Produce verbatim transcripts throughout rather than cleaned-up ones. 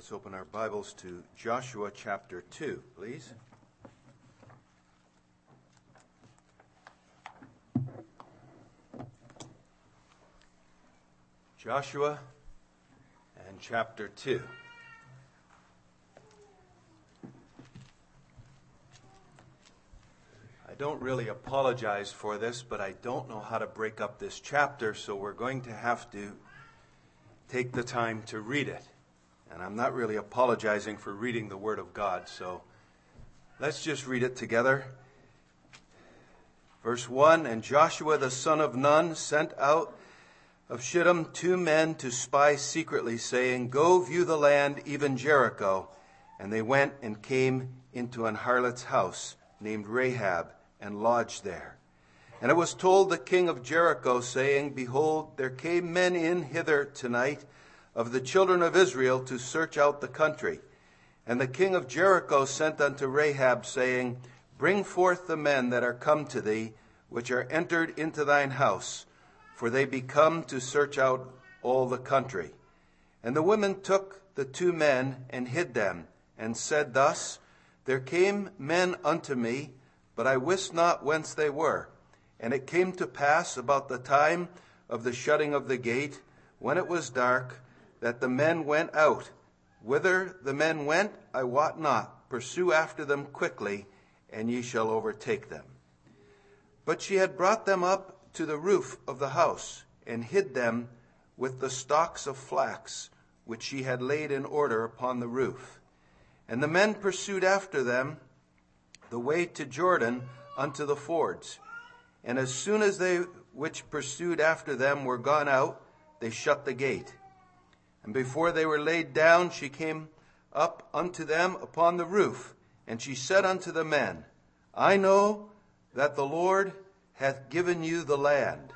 Let's open our Bibles to Joshua chapter two, please. Joshua and chapter two. I don't really apologize for this, but I don't know how to break up this chapter, so we're going to have to take the time to read it. And I'm not really apologizing for reading the Word of God, so let's just read it together. Verse one, and Joshua the son of Nun sent out of Shittim two men to spy secretly, saying, Go view the land, even Jericho. And they went and came into an harlot's house named Rahab, and lodged there. And it was told the king of Jericho, saying, Behold, there came men in hither tonight of the children of Israel to search out the country. And the king of Jericho sent unto Rahab, saying, Bring forth the men that are come to thee, which are entered into thine house, for they be come to search out all the country. And the women took the two men and hid them, and said thus, There came men unto me, but I wist not whence they were. And it came to pass about the time of the shutting of the gate, when it was dark, that the men went out. Whither the men went, I wot not. Pursue after them quickly, and ye shall overtake them. But she had brought them up to the roof of the house, and hid them with the stalks of flax, which she had laid in order upon the roof. And the men pursued after them the way to Jordan unto the fords. And as soon as they which pursued after them were gone out, they shut the gate. And before they were laid down, she came up unto them upon the roof, and she said unto the men, I know that the Lord hath given you the land,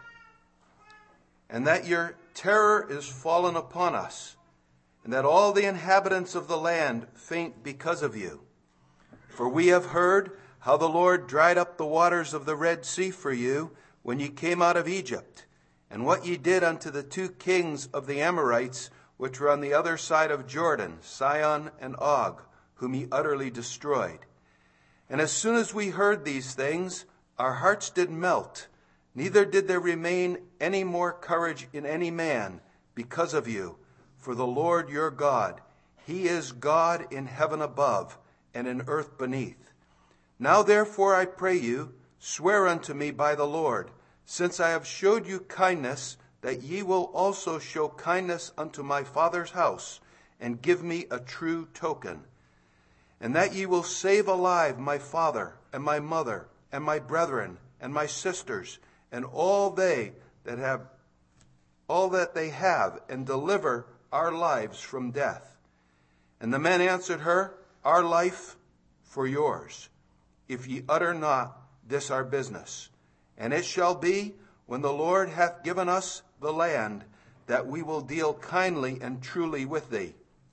and that your terror is fallen upon us, and that all the inhabitants of the land faint because of you. For we have heard how the Lord dried up the waters of the Red Sea for you when ye came out of Egypt, and what ye did unto the two kings of the Amorites, which were on the other side of Jordan, Sihon and Og, whom ye utterly destroyed. And as soon as we heard these things, our hearts did melt, neither did there remain any more courage in any man because of you. For the Lord your God, he is God in heaven above and in earth beneath. Now therefore I pray you, swear unto me by the Lord, since I have showed you kindness, that ye will also show kindness unto my father's house, and give me a true token. And that ye will save alive my father, and my mother, and my brethren, and my sisters, and all they that have, all that they have, and deliver our lives from death. And the men answered her, Our life for yours, if ye utter not this our business. And it shall be, when the Lord hath given us the land, that we will deal kindly and truly with thee.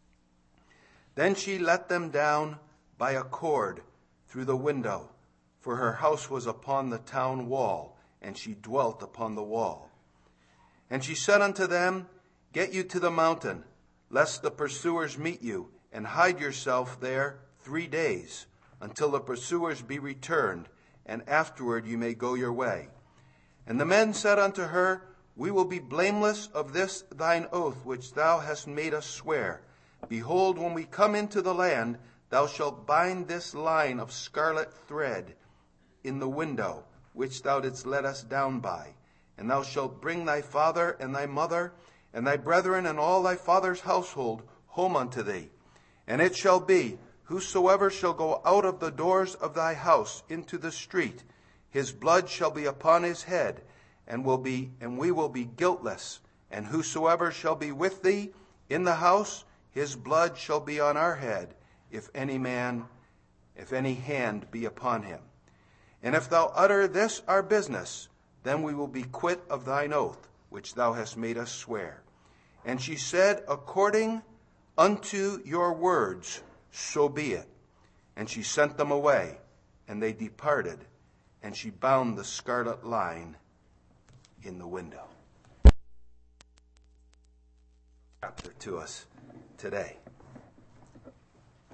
Then she let them down by a cord through the window, for her house was upon the town wall, and she dwelt upon the wall. And she said unto them, Get you to the mountain, lest the pursuers meet you, and hide yourself there three days, until the pursuers be returned, and afterward you may go your way. And the men said unto her, We will be blameless of this thine oath which thou hast made us swear. Behold, when we come into the land, thou shalt bind this line of scarlet thread in the window, which thou didst let us down by. And thou shalt bring thy father and thy mother, and thy brethren, and all thy father's household home unto thee. And it shall be, whosoever shall go out of the doors of thy house into the street, his blood shall be upon his head, and will be, and we will be guiltless. And whosoever shall be with thee in the house, his blood shall be on our head, if any man, if any hand be upon him. And if thou utter this our business, then we will be quit of thine oath, which thou hast made us swear. And she said, According unto your words, so be it. And she sent them away, and they departed, and she bound the scarlet line in the window. Chapter to us today.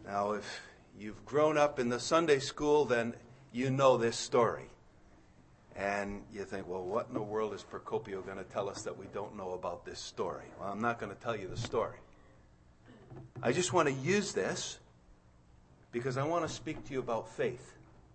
Now, if you've grown up in the Sunday school, then you know this story. And you think, well, what in the world is Procopio going to tell us that we don't know about this story? Well, I'm not going to tell you the story. I just want to use this because I want to speak to you about faith.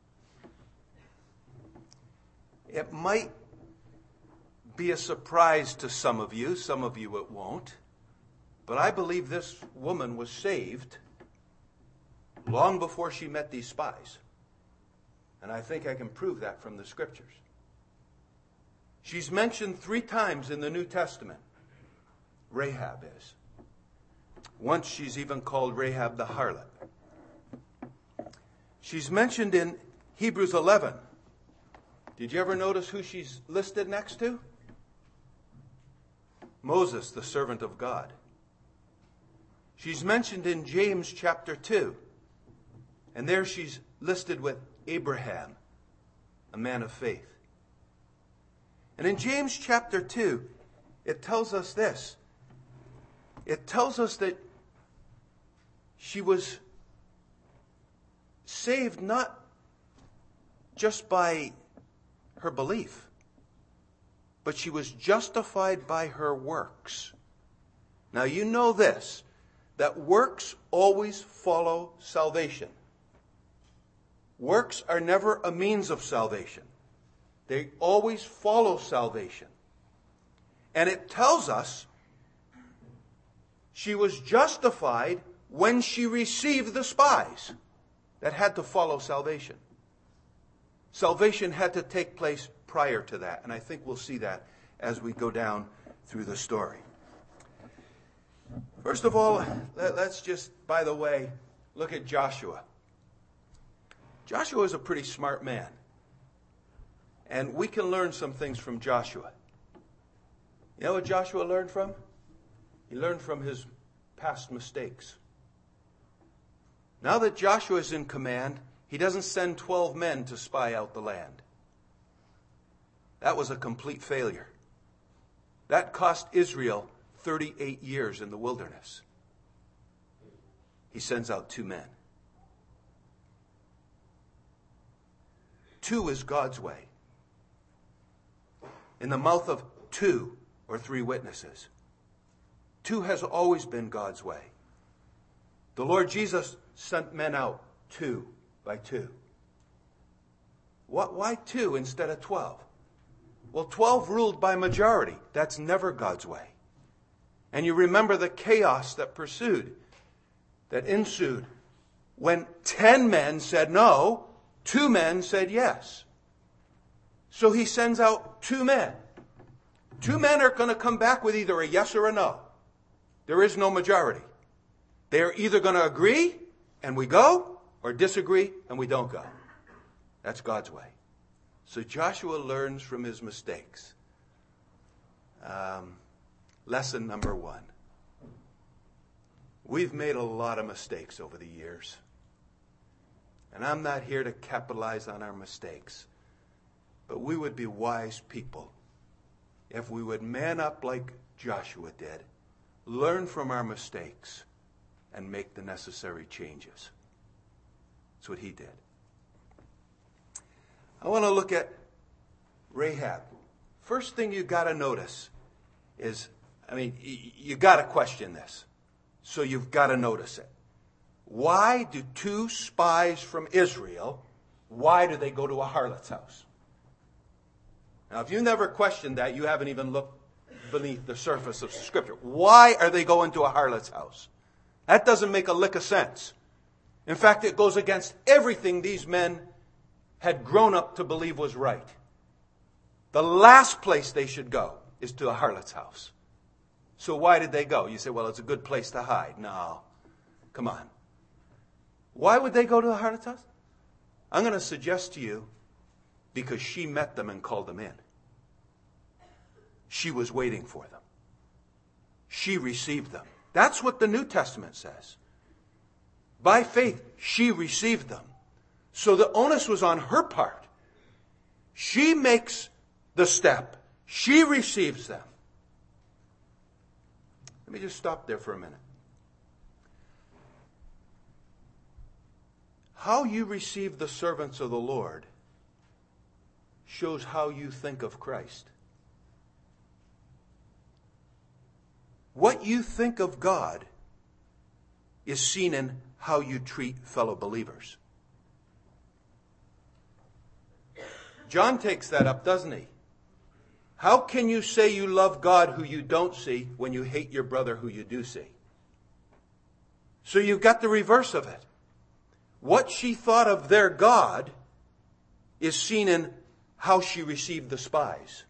It might be a surprise to some of you. Some of you it won't. But I believe this woman was saved long before she met these spies. And I think I can prove that from the scriptures. She's mentioned three times in the New Testament. Rahab is. Once she's even called Rahab the harlot. She's mentioned in Hebrews eleven. Did you ever notice who she's listed next to? Moses, the servant of God. She's mentioned in James chapter two. And there she's listed with Abraham, a man of faith. And in James chapter two, it tells us this. It tells us that she was saved not just by her belief, but she was justified by her works. Now you know this, that works always follow salvation. Works are never a means of salvation. They always follow salvation. And it tells us she was justified when she received the spies that had to follow salvation. Salvation had to take place prior to that. And I think we'll see that as we go down through the story. First of all, let's just, by the way, look at Joshua. Joshua is a pretty smart man. And we can learn some things from Joshua. You know what Joshua learned from? He learned from his past mistakes. Now that Joshua is in command, he doesn't send twelve men to spy out the land. That was a complete failure. That cost Israel thirty-eight years in the wilderness. He sends out two men. Two is God's way. In the mouth of two or three witnesses. Two has always been God's way. The Lord Jesus sent men out two by two. What, why two instead of twelve? Well, twelve ruled by majority. That's never God's way. And you remember the chaos that pursued, that ensued. When ten men said no, two men said yes. So he sends out two men. Two men are going to come back with either a yes or a no. There is no majority. They're either going to agree and we go, or disagree and we don't go. That's God's way. So Joshua learns from his mistakes. Um, lesson number one. We've made a lot of mistakes over the years. And I'm not here to capitalize on our mistakes. But we would be wise people if we would man up like Joshua did, learn from our mistakes, and make the necessary changes. That's what he did. I want to look at Rahab. First thing you got to notice is, I mean, you got to question this. So you've got to notice it. Why do two spies from Israel, why do they go to a harlot's house? Now, if you never questioned that, you haven't even looked beneath the surface of Scripture. Why are they going to a harlot's house? That doesn't make a lick of sense. In fact, it goes against everything these men had grown up to believe was right. The last place they should go is to a harlot's house. So why did they go? You say, well, it's a good place to hide. No. Come on. Why would they go to the harlot's house? I'm going to suggest to you, because she met them and called them in. She was waiting for them. She received them. That's what the New Testament says. By faith, she received them. So the onus was on her part. She makes the step. She receives them. Let me just stop there for a minute. How you receive the servants of the Lord shows how you think of Christ. What you think of God is seen in how you treat fellow believers. John takes that up, doesn't he? How can you say you love God who you don't see when you hate your brother who you do see? So you've got the reverse of it. What she thought of their God is seen in how she received the spies.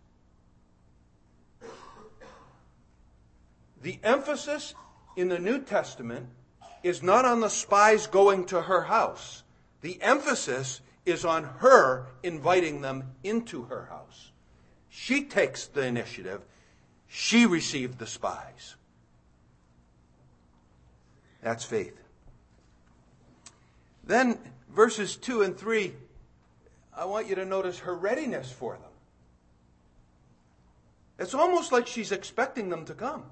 The emphasis in the New Testament is not on the spies going to her house. The emphasis is on her inviting them into her house. She takes the initiative. She received the spies. That's faith. Then verses two and three, I want you to notice her readiness for them. It's almost like she's expecting them to come.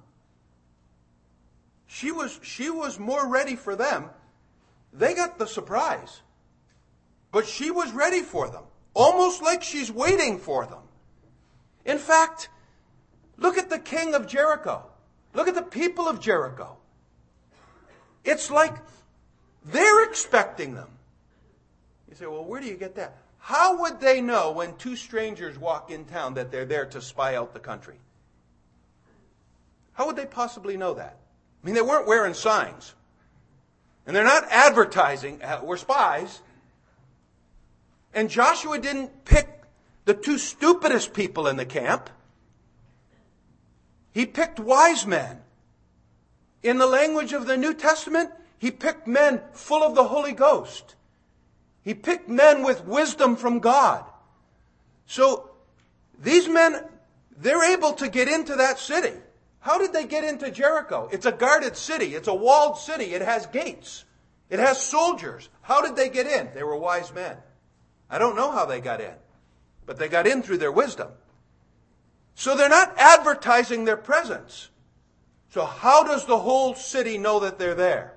She was, she was more ready for them. They got the surprise. But she was ready for them. Almost like she's waiting for them. In fact, look at the king of Jericho. Look at the people of Jericho. It's like they're expecting them. You say, well, where do you get that? How would they know when two strangers walk in town that they're there to spy out the country? How would they possibly know that? I mean, they weren't wearing signs. And they're not advertising, we're spies. And Joshua didn't pick the two stupidest people in the camp. He picked wise men. In the language of the New Testament, he picked men full of the Holy Ghost. He picked men with wisdom from God. So these men, they're able to get into that city. How did they get into Jericho? It's a guarded city. It's a walled city. It has gates. It has soldiers. How did they get in? They were wise men. I don't know how they got in, but they got in through their wisdom. So they're not advertising their presence. So how does the whole city know that they're there?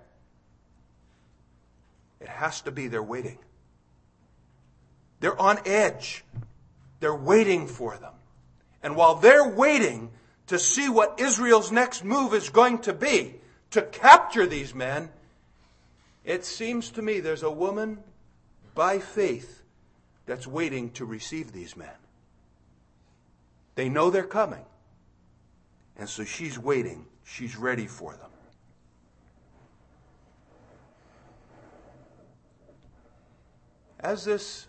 It has to be they're waiting. They're on edge. They're waiting for them. And while they're waiting to see what Israel's next move is going to be, to capture these men, it seems to me there's a woman by faith that's waiting to receive these men. They know they're coming. And so she's waiting. She's ready for them. As this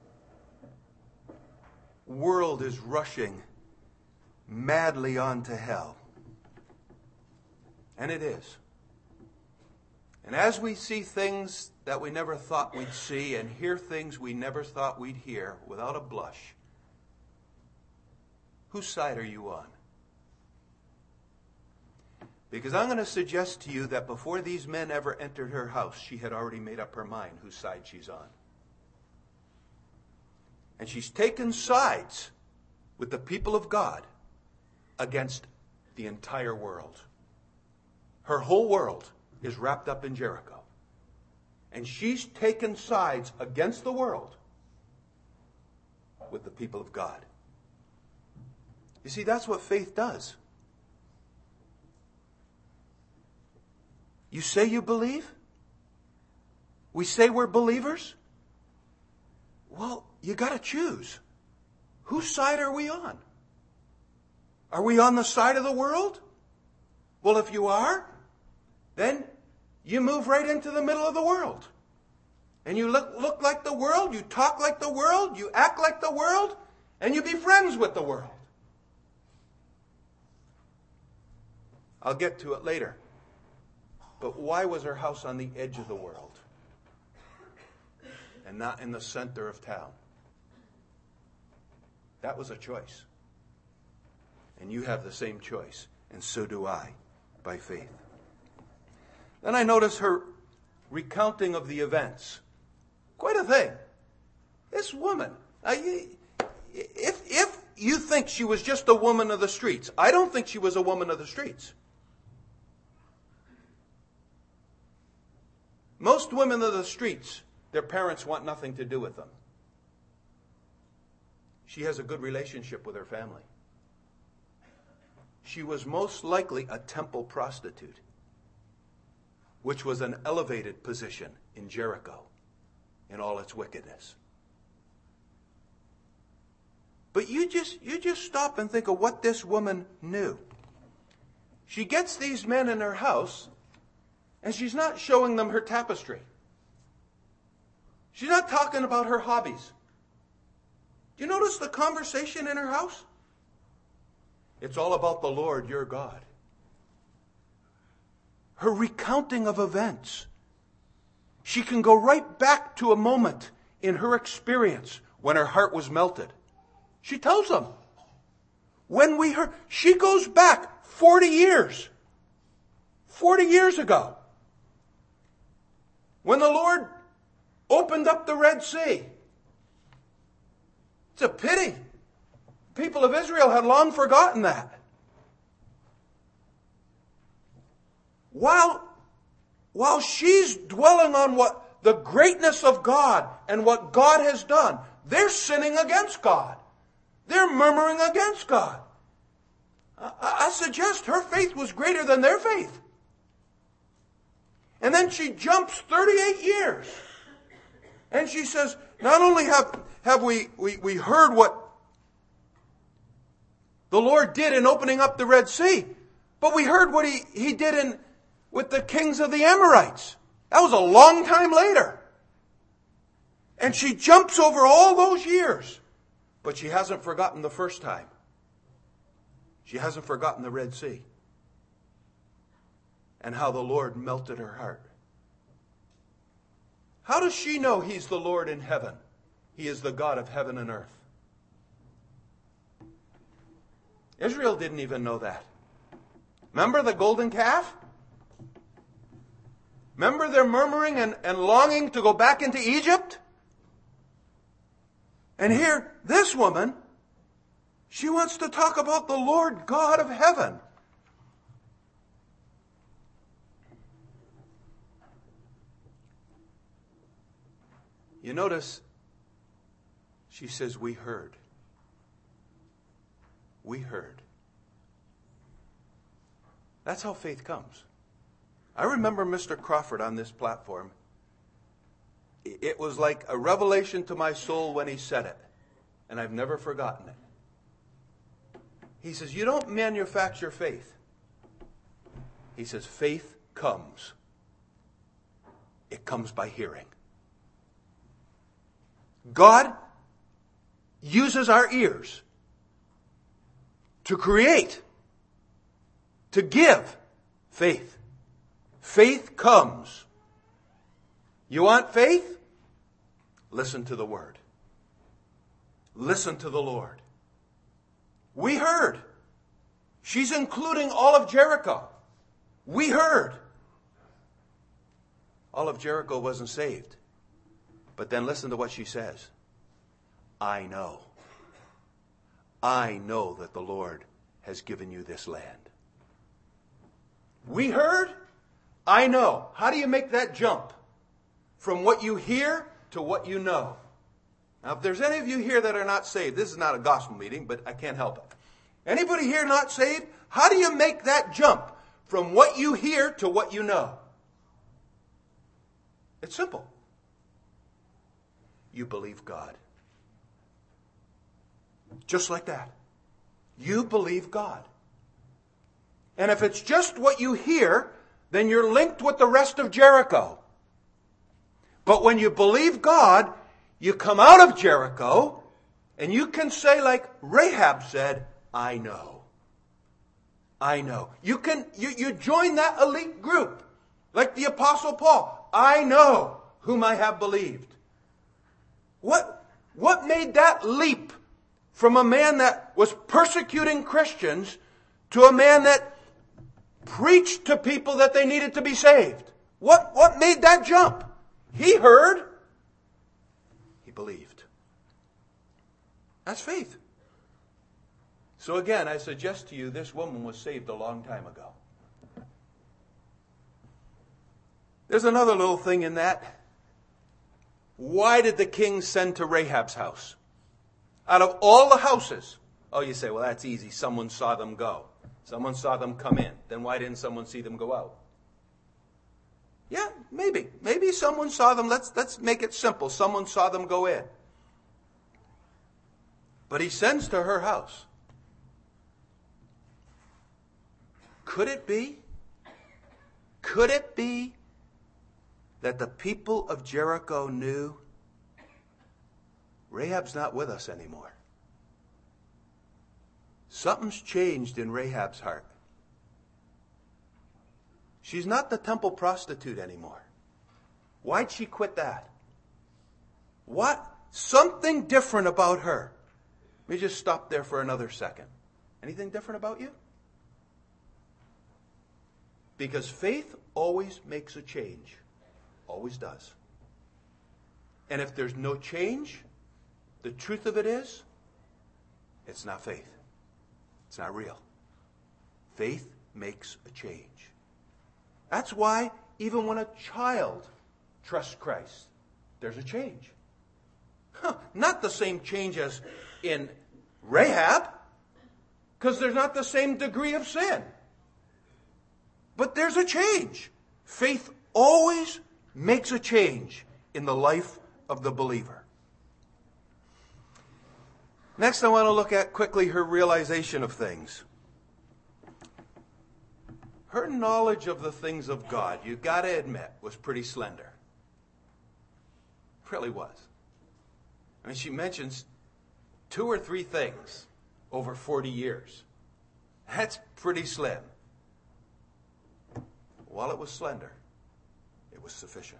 world is rushing madly on to hell, and it is, and as we see things that we never thought we'd see and hear things we never thought we'd hear without a blush, whose side are you on? Because I'm going to suggest to you that before these men ever entered her house, she had already made up her mind whose side she's on. And she's taken sides with the people of God against the entire world. Her whole world is wrapped up in Jericho. And she's taken sides against the world with the people of God. You see, that's what faith does. You say you believe? We say we're believers? Well, you got to choose. Whose side are we on? Are we on the side of the world? Well, if you are, then you move right into the middle of the world. And you look, look like the world, you talk like the world, you act like the world, and you be friends with the world. I'll get to it later. But why was her house on the edge of the world and not in the center of town? That was a choice. And you have the same choice, and so do I, by faith. Then I notice her recounting of the events. Quite a thing. This woman, I, if, if you think she was just a woman of the streets, I don't think she was a woman of the streets. Most women of the streets Their parents want nothing to do with them. She has a good relationship with her family. She was most likely a temple prostitute, which was an elevated position in Jericho in all its wickedness. But you just you just stop and think of what this woman knew. She gets these men in her house, and she's not showing them her tapestry. She's not talking about her hobbies. Do you notice the conversation in her house? It's all about the Lord your God. Her recounting of events. She can go right back to a moment in her experience when her heart was melted. She tells them. When we heard, she goes back forty years. forty years ago. When the Lord opened up the Red Sea. It's a pity. People of Israel had long forgotten that. While, while she's dwelling on what the greatness of God and what God has done, they're sinning against God. They're murmuring against God. I, I suggest her faith was greater than their faith. And then she jumps thirty-eight years. And she says, not only have, have we, we, we heard what the Lord did in opening up the Red Sea, but we heard what he, he did in with the kings of the Amorites. That was a long time later. And she jumps over all those years. But she hasn't forgotten the first time. She hasn't forgotten the Red Sea. And how the Lord melted her heart. How does she know He's the Lord in heaven? He is the God of heaven and earth. Israel didn't even know that. Remember the golden calf? Remember their murmuring and, and longing to go back into Egypt? And here, this woman, she wants to talk about the Lord God of heaven. You notice, she says, we heard. We heard. That's how faith comes. I remember Mister Crawford on this platform. It was like a revelation to my soul when he said it. And I've never forgotten it. He says, you don't manufacture faith. He says, faith comes. It comes by hearing. God uses our ears to create, to give faith. Faith comes. You want faith? Listen to the Word. Listen to the Lord. We heard. She's including all of Jericho. We heard. All of Jericho wasn't saved. But then listen to what she says. I know. I know that the Lord has given you this land. We heard. I know. How do you make that jump? From what you hear to what you know. Now, if there's any of you here that are not saved, this is not a gospel meeting, but I can't help it. Anybody here not saved? How do you make that jump from what you hear to what you know? It's simple. You believe God. Just like that. You believe God. And if it's just what you hear, then you're linked with the rest of Jericho. But when you believe God, you come out of Jericho, and you can say like Rahab said, I know. I know. You can you, you join that elite group, like the Apostle Paul. I know whom I have believed. What, what made that leap from a man that was persecuting Christians to a man that preached to people that they needed to be saved? What, what made that jump? He heard. He believed. That's faith. So again, I suggest to you, this woman was saved a long time ago. There's another little thing in that. Why did the king send to Rahab's house? Out of all the houses. Oh, you say, well, that's easy. Someone saw them go. Someone saw them come in. Then why didn't someone see them go out? Yeah, maybe. Maybe someone saw them. Let's, let's make it simple. Someone saw them go in. But he sends to her house. Could it be? Could it be that the people of Jericho knew Rahab's not with us anymore? Something's changed in Rahab's heart. She's not the temple prostitute anymore. Why'd she quit that? What? Something different about her. Let me just stop there for another second. Anything different about you? Because faith always makes a change. Always does. And if there's no change, the truth of it is, it's not faith. It's not real. Faith makes a change. That's why even when a child trusts Christ, there's a change. Huh, not the same change as in Rahab, because there's not the same degree of sin. But there's a change. Faith always makes a change in the life of the believer. Next, I want to look at quickly her realization of things. Her knowledge of the things of God, you got to admit, was pretty slender. Really was. I mean, she mentions two or three things over forty years. That's pretty slim. While it was slender, it was sufficient.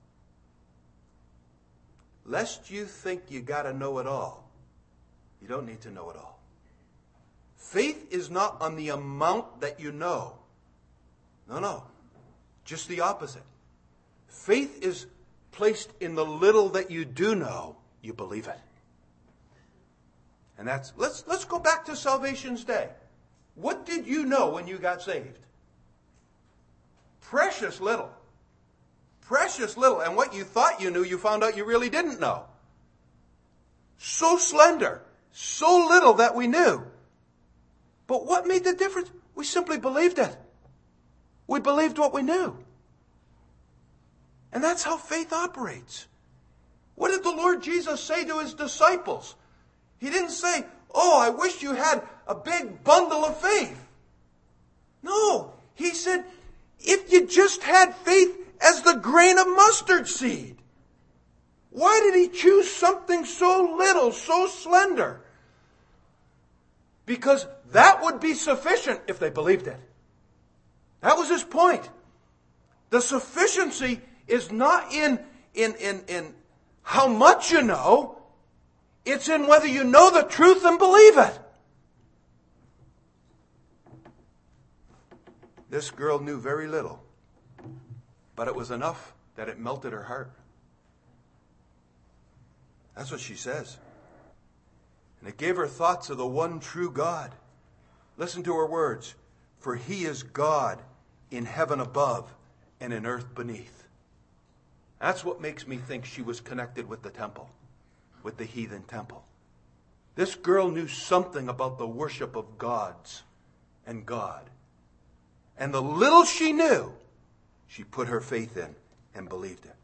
Lest you think you got to know it all. You don't need to know it all. Faith is not on the amount that you know. No, no. Just the opposite. Faith is placed in the little that you do know, you believe it. And that's, let's, let's go back to salvation's day. What did you know when you got saved? Precious little. Precious little. And what you thought you knew, you found out you really didn't know. So slender. So little that we knew. But what made the difference? We simply believed it. We believed what we knew. And that's how faith operates. What did the Lord Jesus say to his disciples? He didn't say, oh, I wish you had a big bundle of faith. No. He said, if you just had faith as the grain of mustard seed. Why did he choose something so little, so slender? Because that would be sufficient if they believed it. That was his point. The sufficiency is not in, in, in, in how much you know. It's in whether you know the truth and believe it. This girl knew very little, but it was enough that it melted her heart. That's what she says. And it gave her thoughts of the one true God. Listen to her words. For he is God in heaven above and in earth beneath. That's what makes me think she was connected with the temple, with the heathen temple. This girl knew something about the worship of gods and God. And the little she knew, she put her faith in and believed it.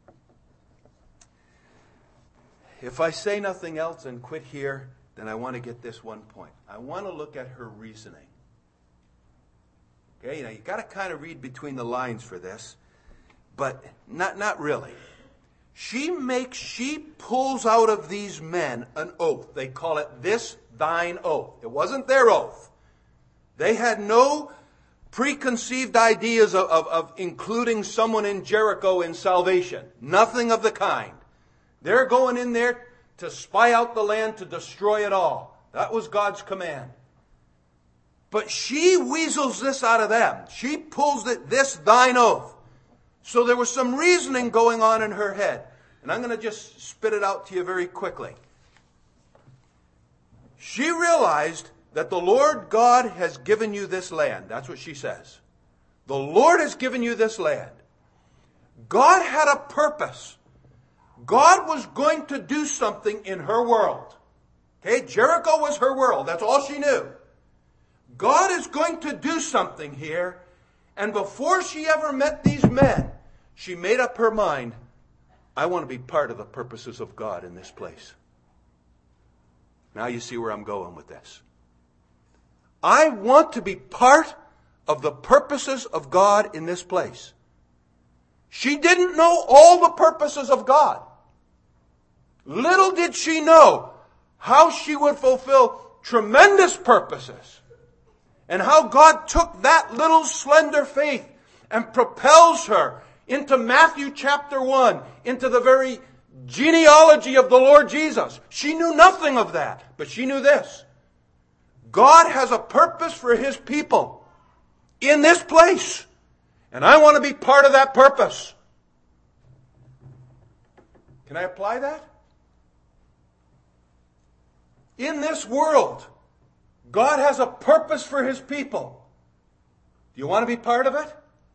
If I say nothing else and quit here, then I want to get this one point. I want to look at her reasoning. Okay, now you got to kind of read between the lines for this, but not, not really. She makes, she pulls out of these men an oath. They call it this thine oath. It wasn't their oath. They had no preconceived ideas of, of, of including someone in Jericho in salvation. Nothing of the kind. They're going in there to spy out the land, to destroy it all. That was God's command. But she weasels this out of them. She pulls it, this thine oath. So there was some reasoning going on in her head. And I'm going to just spit it out to you very quickly. She realized that the Lord God has given you this land. That's what she says. The Lord has given you this land. God had a purpose. God was going to do something in her world. Okay, Jericho was her world. That's all she knew. God is going to do something here. And before she ever met these men, she made up her mind, I want to be part of the purposes of God in this place. Now you see where I'm going with this. I want to be part of the purposes of God in this place. She didn't know all the purposes of God. Little did she know how she would fulfill tremendous purposes, and how God took that little slender faith and propels her into Matthew chapter one, into the very genealogy of the Lord Jesus. She knew nothing of that, but she knew this. God has a purpose for His people in this place, and I want to be part of that purpose. Can I apply that? In this world, God has a purpose for His people. Do you want to be part of it?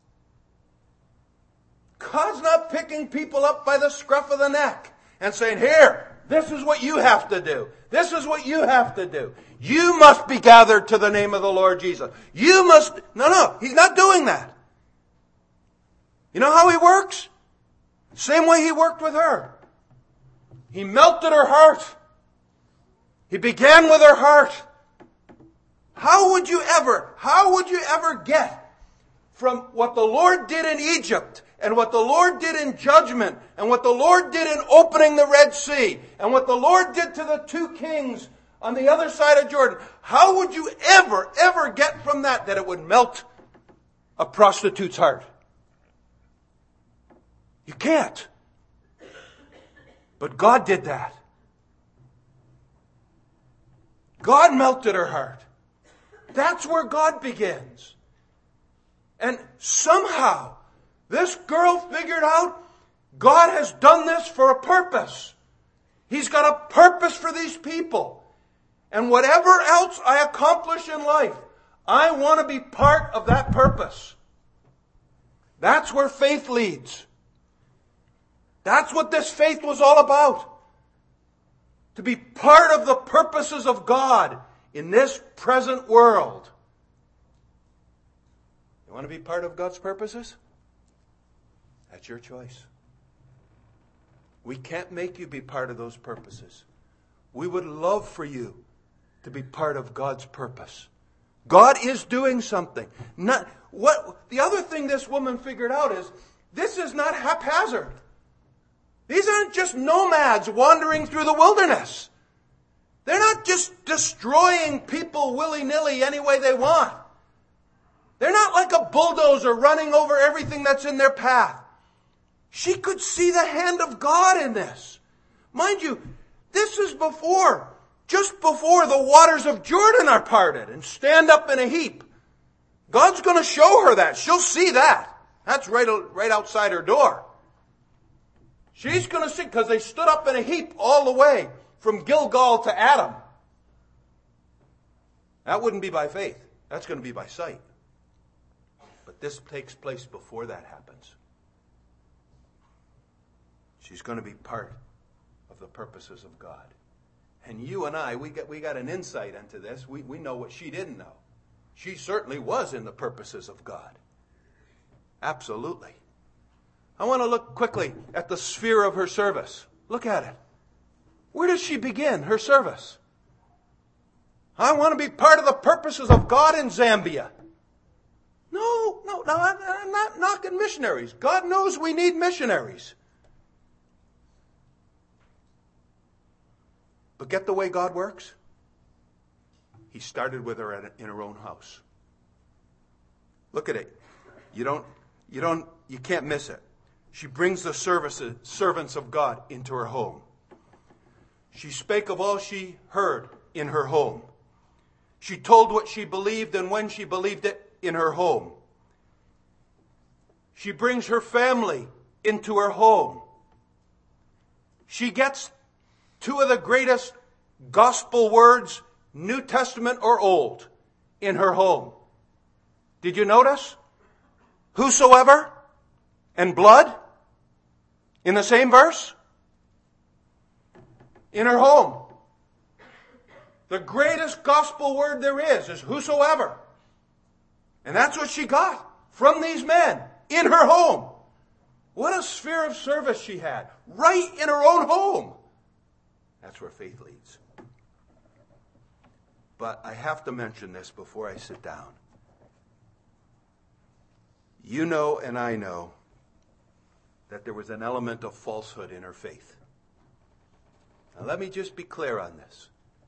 God's not picking people up by the scruff of the neck and saying, here, this is what you have to do. This is what you have to do. You must be gathered to the name of the Lord Jesus. You must... No, no, He's not doing that. You know how He works? Same way He worked with her. He melted her heart. He began with her heart. How would you ever, how would you ever get from what the Lord did in Egypt, and what the Lord did in judgment, and what the Lord did in opening the Red Sea, and what the Lord did to the two kings on the other side of Jordan, how would you ever, ever get from that that it would melt a prostitute's heart? You can't. But God did that. God melted her heart. That's where God begins. And somehow, this girl figured out God has done this for a purpose. He's got a purpose for these people. And whatever else I accomplish in life, I want to be part of that purpose. That's where faith leads. That's what this faith was all about. To be part of the purposes of God in this present world. You want to be part of God's purposes? That's your choice. We can't make you be part of those purposes. We would love for you to be part of God's purpose. God is doing something. Not what the other thing this woman figured out is this is not haphazard. These aren't just nomads wandering through the wilderness. They're not just destroying people willy-nilly any way they want. They're not like a bulldozer running over everything that's in their path. She could see the hand of God in this. Mind you, this is before, just before the waters of Jordan are parted and stand up in a heap. God's going to show her that. She'll see that. That's right, right outside her door. She's going to see, because they stood up in a heap all the way from Gilgal to Adam. That wouldn't be by faith. That's going to be by sight. But this takes place before that happens. She's going to be part of the purposes of God. And you and I, we got, we got an insight into this. We, we know what she didn't know. She certainly was in the purposes of God. Absolutely. I want to look quickly at the sphere of her service. Look at it. Where does she begin her service? I want to be part of the purposes of God in Zambia. No, no, no, I'm not knocking missionaries. God knows we need missionaries. But get the way God works? He started with her in her own house. Look at it. You don't, you don't, you can't miss it. She brings the services, servants of God into her home. She spake of all she heard in her home. She told what she believed and when she believed it in her home. She brings her family into her home. She gets two of the greatest gospel words, New Testament or Old, in her home. Did you notice? Whosoever and blood in the same verse. in her home. The greatest gospel word there is is whosoever. And that's what she got from these men in her home. What a sphere of service she had, right in her own home. That's where faith leads. But I have to mention this before I sit down. You know and I know that there was an element of falsehood in her faith. Now let me just be clear on this.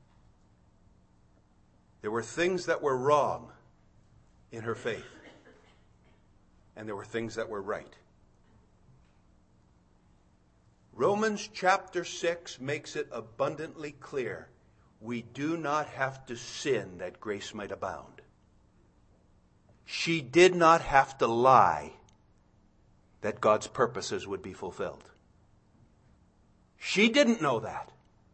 There were things that were wrong in her faith. And there were things that were right. Romans chapter six makes it abundantly clear. We do not have to sin that grace might abound. She did not have to lie that God's purposes would be fulfilled. She didn't know that.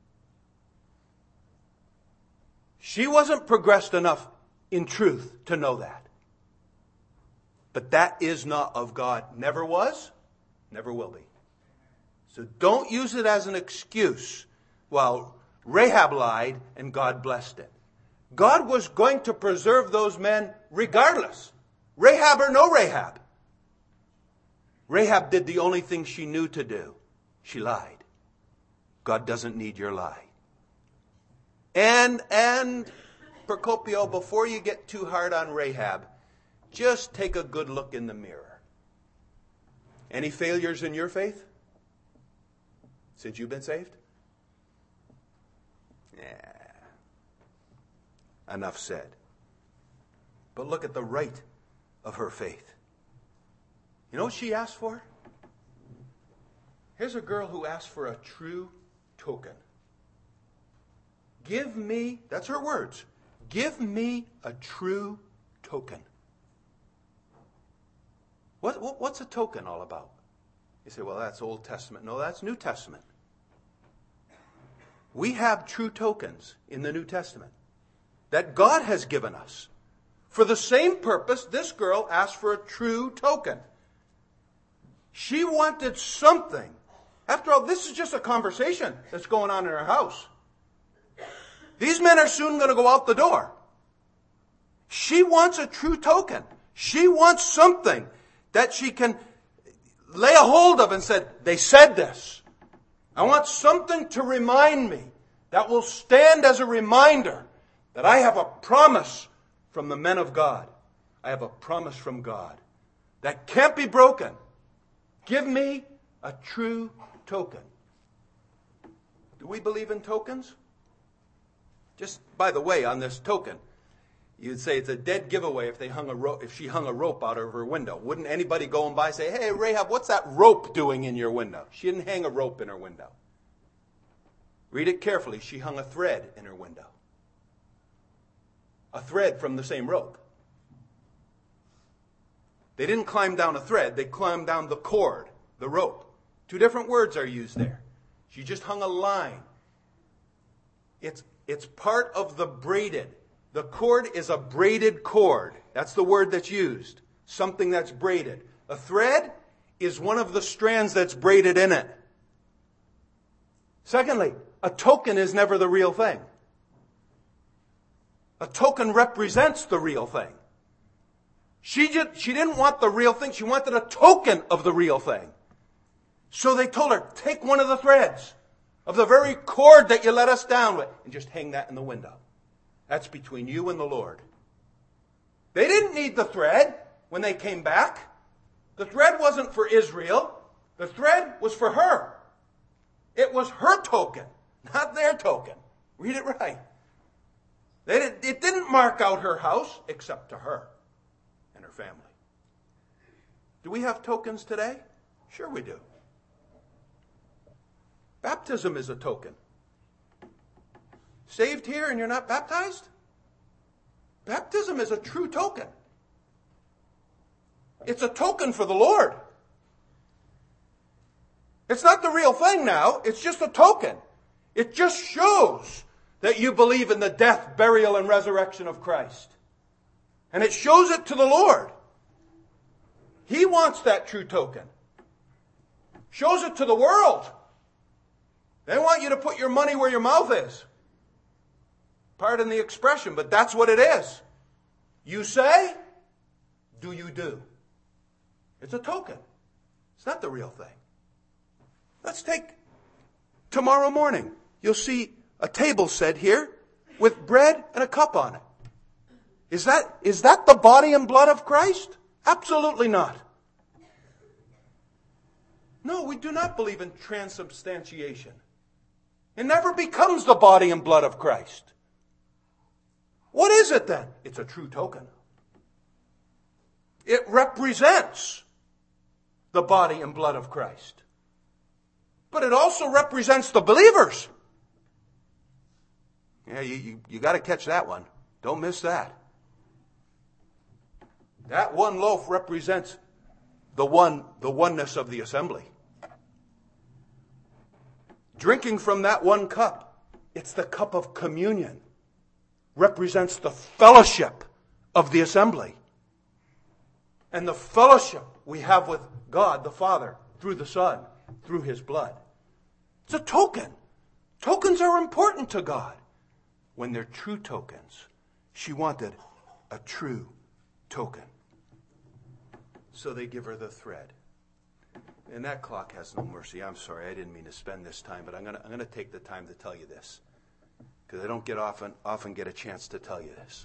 She wasn't progressed enough in truth to know that. But that is not of God. Never was, never will be. So don't use it as an excuse. Well, Rahab lied and God blessed it. God was going to preserve those men regardless. Rahab or no Rahab. Rahab did the only thing she knew to do. She lied. God doesn't need your lie. And, and, Procopio, before you get too hard on Rahab, just take a good look in the mirror. Any failures in your faith since you've been saved? Yeah. Enough said. But look at the right of her faith. You know what she asked for? Here's a girl who asked for a true token. Give me, that's her words, give me a true token. What, what, what's a token all about? You say, well, that's Old Testament. No, that's New Testament. We have true tokens in the New Testament that God has given us. For the same purpose, this girl asked for a true token. She wanted something. After all, this is just a conversation that's going on in her house. These men are soon going to go out the door. She wants a true token. She wants something that she can lay a hold of and said, they said this. I want something to remind me that will stand as a reminder that I have a promise from the men of God. I have a promise from God that can't be broken. Give me a true token. Do we believe in tokens? Just by the way, on this token, you'd say it's a dead giveaway if they hung a ro- if she hung a rope out of her window. Wouldn't anybody going by say, hey, Rahab, what's that rope doing in your window? She didn't hang a rope in her window. Read it carefully. She hung a thread in her window. A thread from the same rope. They didn't climb down a thread. They climbed down the cord, the rope. Two different words are used there. She just hung a line. It's, it's part of the braided. The cord is a braided cord. That's the word that's used. Something that's braided. A thread is one of the strands that's braided in it. Secondly, a token is never the real thing. A token represents the real thing. She just, she didn't want the real thing. She wanted a token of the real thing. So they told her, take one of the threads of the very cord that you let us down with and just hang that in the window. That's between you and the Lord. They didn't need the thread when they came back. The thread wasn't for Israel. The thread was for her. It was her token, not their token. Read it right. They didn't, it didn't mark out her house except to her and her family. Do we have tokens today? Sure we do. Baptism is a token. Saved here and you're not baptized? Baptism is a true token. It's a token for the Lord. It's not the real thing now. It's just a token. It just shows that you believe in the death, burial, and resurrection of Christ. And it shows it to the Lord. He wants that true token. Shows it to the world. They want you to put your money where your mouth is. Pardon the expression, but that's what it is. You say, do you do? It's a token. It's not the real thing. Let's take tomorrow morning. You'll see a table set here with bread and a cup on it. Is that, is that the body and blood of Christ? Absolutely not. No, we do not believe in transubstantiation. It never becomes the body and blood of Christ. What is it then? It's a true token. It represents the body and blood of Christ. But it also represents the believers. Yeah, you, you, you got to catch that one. Don't miss that. That one loaf represents the one, the oneness of the assembly. Drinking from that one cup, it's the cup of communion, represents the fellowship of the assembly. And the fellowship we have with God the Father through the Son, through His blood. It's a token. Tokens are important to God. When they're true tokens, she wanted a true token. So they give her the thread. And that clock has no mercy. I'm sorry, I didn't mean to spend this time, but I'm going to I'm going to take the time to tell you this. Because I don't get often often get a chance to tell you this.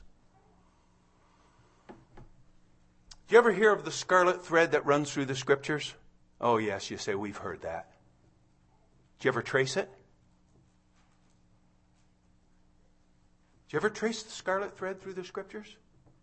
Do you ever hear of the scarlet thread that runs through the Scriptures? Oh, yes, you say, we've heard that. Did you ever trace it? Did you ever trace the scarlet thread through the Scriptures?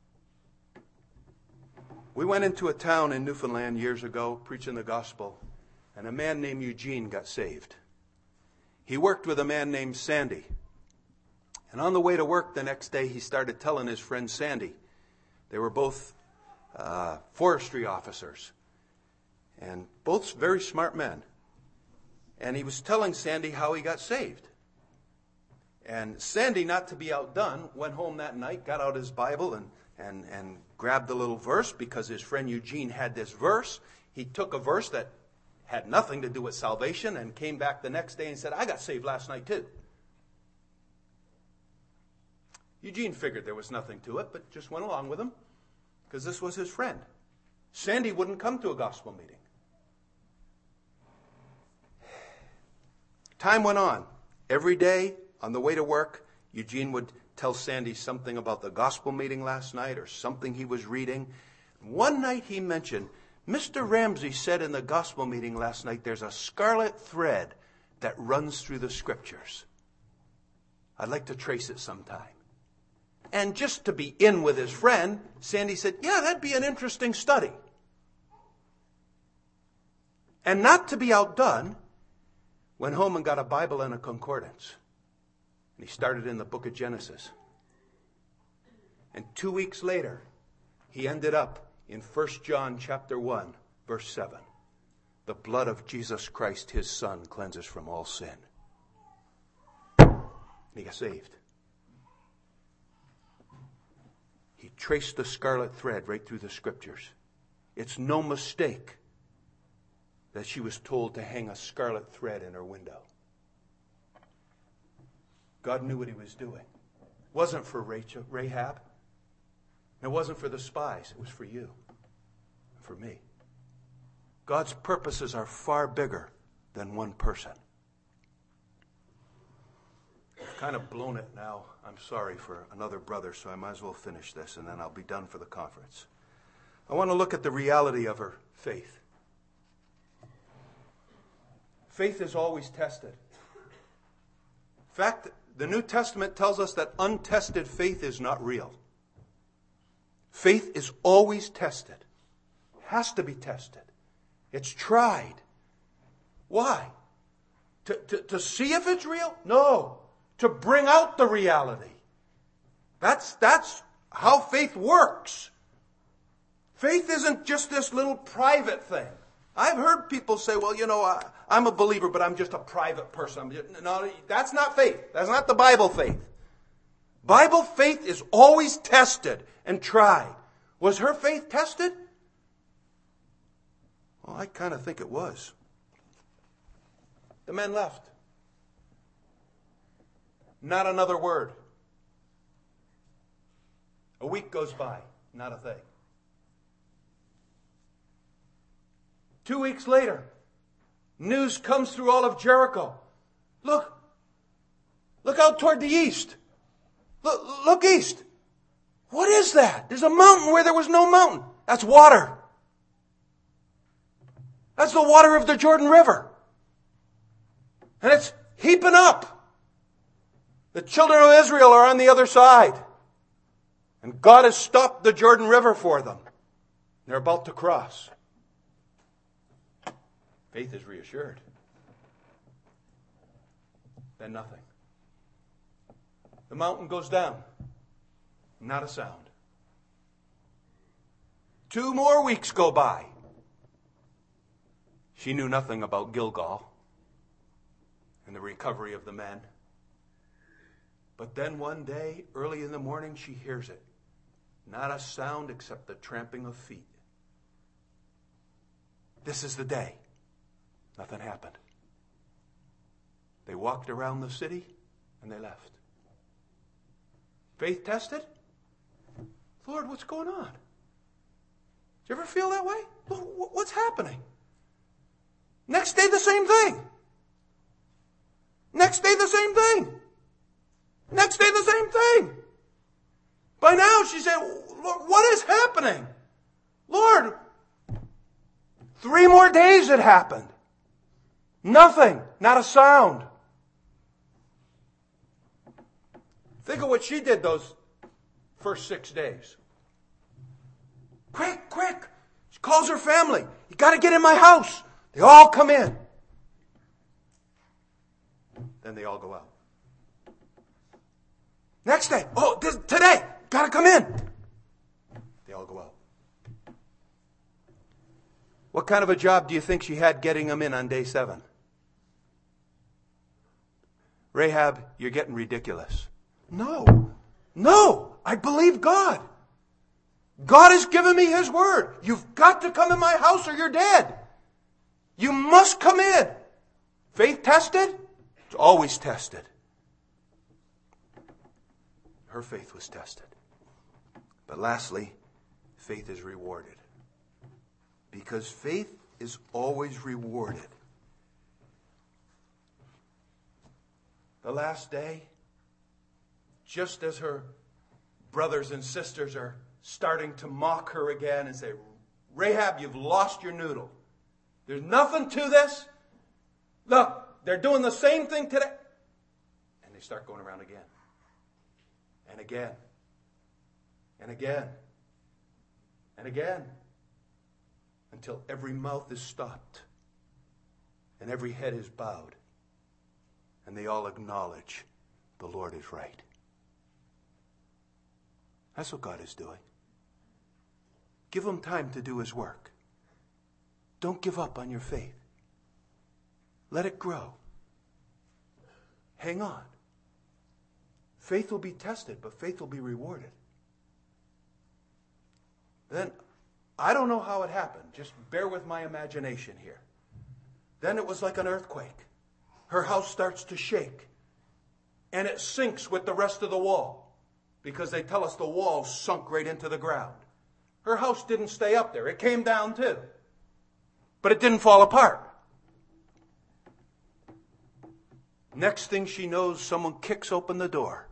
We went into a town in Newfoundland years ago preaching the gospel, and a man named Eugene got saved. He worked with a man named Sandy. And on the way to work the next day, he started telling his friend Sandy. They were both uh, forestry officers, and both very smart men. And he was telling Sandy how he got saved. And Sandy, not to be outdone, went home that night, got out his Bible, and And, and grabbed the little verse because his friend Eugene had this verse. He took a verse that had nothing to do with salvation and came back the next day and said, I got saved last night too. Eugene figured there was nothing to it, but just went along with him because this was his friend. Sandy wouldn't come to a gospel meeting. Time went on. Every day on the way to work, Eugene would tell Sandy something about the gospel meeting last night or something he was reading. One night he mentioned, Mister Ramsey said in the gospel meeting last night, there's a scarlet thread that runs through the Scriptures. I'd like to trace it sometime. And just to be in with his friend, Sandy said, yeah, that'd be an interesting study. And not to be outdone, went home and got a Bible and a concordance. And he started in the book of Genesis. And two weeks later, he ended up in First John chapter one, verse seven. The blood of Jesus Christ, His Son, cleanses from all sin. And he got saved. He traced the scarlet thread right through the Scriptures. It's no mistake that she was told to hang a scarlet thread in her window. God knew what He was doing. It wasn't for Rachel, Rahab. It wasn't for the spies. It was for you. For me. God's purposes are far bigger than one person. I've kind of blown it now. I'm sorry for another brother, so I might as well finish this, and then I'll be done for the conference. I want to look at the reality of her faith. Faith is always tested. In fact, the New Testament tells us that untested faith is not real. Faith is always tested. Has to be tested. It's tried. Why? To, to, to see if it's real? No. To bring out the reality. That's, that's how faith works. Faith isn't just this little private thing. I've heard people say, well, you know, I, I'm a believer, but I'm just a private person. I'm just, no, that's not faith. That's not the Bible faith. Bible faith is always tested and tried. Was her faith tested? Well, I kind of think it was. The men left. Not another word. A week goes by. Not a thing. Two weeks later, news comes through all of Jericho. Look. Look out toward the east. Look, look east. What is that? There's a mountain where there was no mountain. That's water. That's the water of the Jordan River. And it's heaping up. The children of Israel are on the other side. And God has stopped the Jordan River for them. They're about to cross. Faith is reassured. Then nothing. The mountain goes down. Not a sound. Two more weeks go by. She knew nothing about Gilgal and the recovery of the men. But then one day, early in the morning, she hears it. Not a sound except the tramping of feet. This is the day. Nothing happened. They walked around the city and they left. Faith tested? Lord, what's going on? Do you ever feel that way? What's happening? Next day, the same thing. Next day, the same thing. Next day, the same thing. By now, she said, Lord, what is happening? Lord, three more days it happened. Nothing. Not a sound. Think of what she did those first six days. Quick, quick. She calls her family. You got to get in my house. They all come in. Then they all go out. Next day. Oh, this, today. Got to come in. They all go out. What kind of a job do you think she had getting them in on day seven? Rahab, you're getting ridiculous. No. No. I believe God. God has given me His word. You've got to come in my house or you're dead. You must come in. Faith tested? It's always tested. Her faith was tested. But lastly, faith is rewarded. Because faith is always rewarded. The last day, just as her brothers and sisters are starting to mock her again and say, Rahab, you've lost your noodle. There's nothing to this. Look, they're doing the same thing today. And they start going around again. And again. And again. And again. Until every mouth is stopped. And every head is bowed. And they all acknowledge the Lord is right. That's what God is doing. Give Him time to do His work. Don't give up on your faith. Let it grow. Hang on. Faith will be tested, but faith will be rewarded. Then, I don't know how it happened. Just bear with my imagination here. Then it was like an earthquake. Her house starts to shake. And it sinks with the rest of the wall. Because they tell us the wall sunk right into the ground. Her house didn't stay up there. It came down too. But it didn't fall apart. Next thing she knows, someone kicks open the door.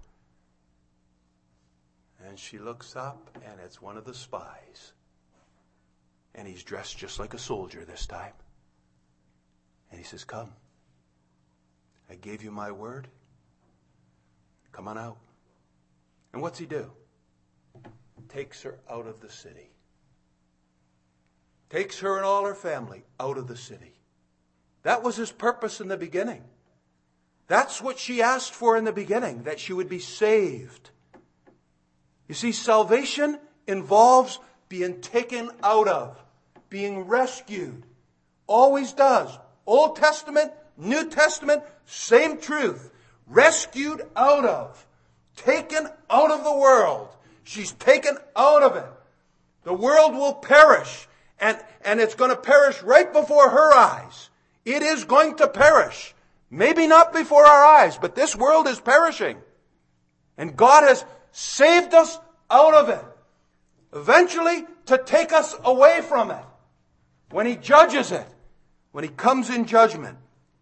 And she looks up, and it's one of the spies. And he's dressed just like a soldier this time. And he says, come. I gave you my word. Come on out. And what's he do? Takes her out of the city. Takes her and all her family out of the city. That was his purpose in the beginning. That's what she asked for in the beginning, that she would be saved. You see, salvation involves being taken out of, being rescued. Always does. Old Testament, New Testament, same truth. Rescued out of. Taken out of the world. She's taken out of it. The world will perish. And, and it's going to perish right before her eyes. It is going to perish. Maybe not before our eyes, but this world is perishing. And God has saved us out of it. Eventually to take us away from it. When He judges it. When He comes in judgment.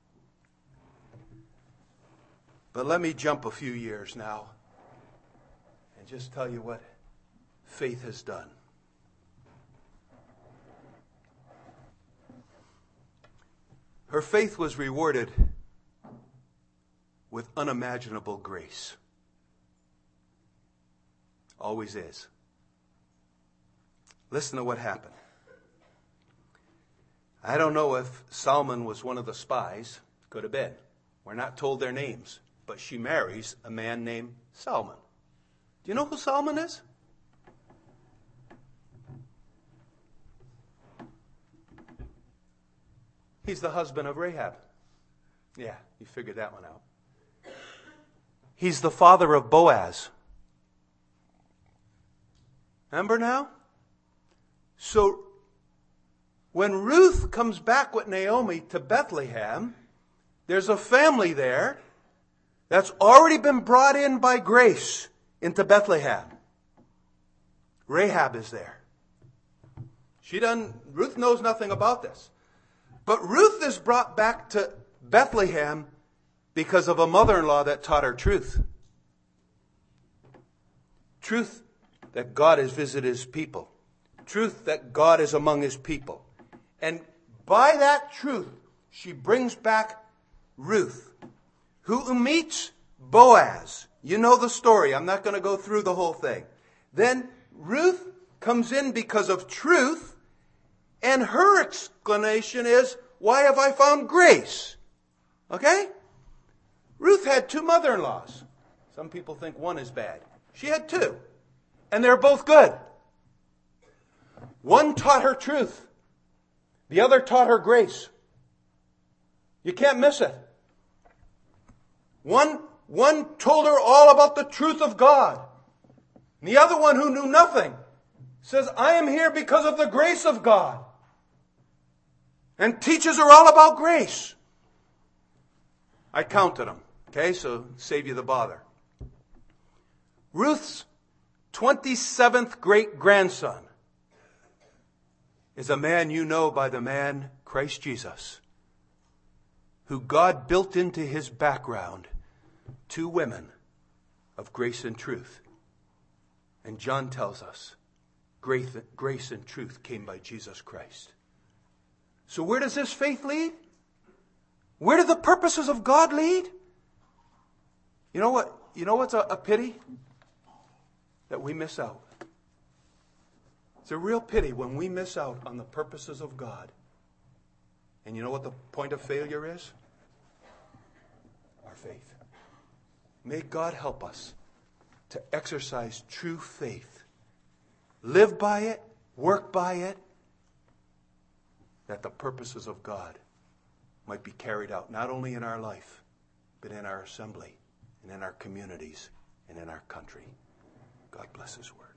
But let me jump a few years now. And just tell you what faith has done. Her faith was rewarded with unimaginable grace. Always is. Listen to what happened. I don't know if Salmon was one of the spies. Could have been. We're not told their names. But she marries a man named Salmon. Do you know who Salmon is? He's the husband of Rahab. Yeah, you figured that one out. He's the father of Boaz. Remember now? So, when Ruth comes back with Naomi to Bethlehem, there's a family there that's already been brought in by grace into Bethlehem. Rahab is there. She doesn't, Ruth knows nothing about this. But Ruth is brought back to Bethlehem because of a mother-in-law that taught her truth. Truth that God has visited His people. Truth that God is among His people. And by that truth, she brings back Ruth, who meets Boaz. You know the story. I'm not going to go through the whole thing. Then Ruth comes in because of truth, and her explanation is, why have I found grace? Okay? Ruth had two mother-in-laws. Some people think one is bad. She had two. And they're both good. One taught her truth. The other taught her grace. You can't miss it. One, one told her all about the truth of God. And the other one, who knew nothing, says, I am here because of the grace of God. And teaches her all about grace. I counted them. Okay, so save you the bother. Ruth's twenty-seventh great-grandson is a man you know by the man Christ Jesus, who God built into his background two women of grace and truth. And John tells us grace, grace and truth came by Jesus Christ. So where does this faith lead? Where do the purposes of God lead? You know what? You know what's a, a pity? That we miss out. It's a real pity when we miss out on the purposes of God. And you know what the point of failure is? Our faith. May God help us to exercise true faith. Live by it, work by it, that the purposes of God might be carried out, not only in our life, but in our assembly, and in our communities, and in our country. God bless His word.